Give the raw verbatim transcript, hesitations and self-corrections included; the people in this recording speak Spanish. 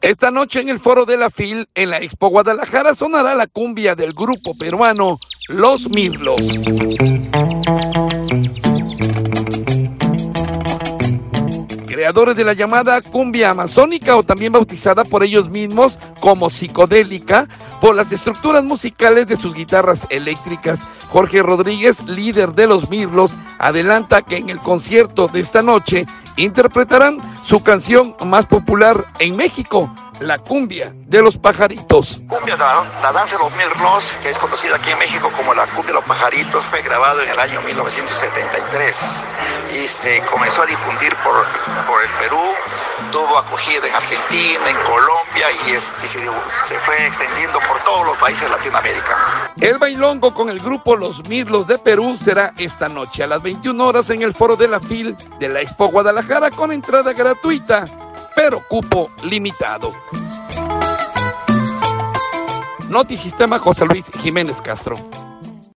Esta noche en el Foro de la Fil, en la Expo Guadalajara, sonará la cumbia del grupo peruano Los Mirlos. Creadores de la llamada cumbia amazónica, o también bautizada por ellos mismos como psicodélica, por las estructuras musicales de sus guitarras eléctricas. Jorge Rodríguez, líder de Los Mirlos, adelanta que en el concierto de esta noche interpretarán su canción más popular en México, la cumbia de los pajaritos. Cumbia, la, la danza de los Mirlos, que es conocida aquí en México como la cumbia de los pajaritos, fue grabado en el año mil novecientos setenta y tres y se comenzó a difundir por, por el Perú, tuvo acogida en Argentina, en Colombia y, es, y se, se fue extendiendo por todos los países de Latinoamérica. El bailongo con el grupo Los Mirlos de Perú será esta noche a las veintiuna horas en el Foro de la Fil de la Expo Guadalajara, con entrada gratuita, pero cupo limitado. Notisistema, José Luis Jiménez Castro.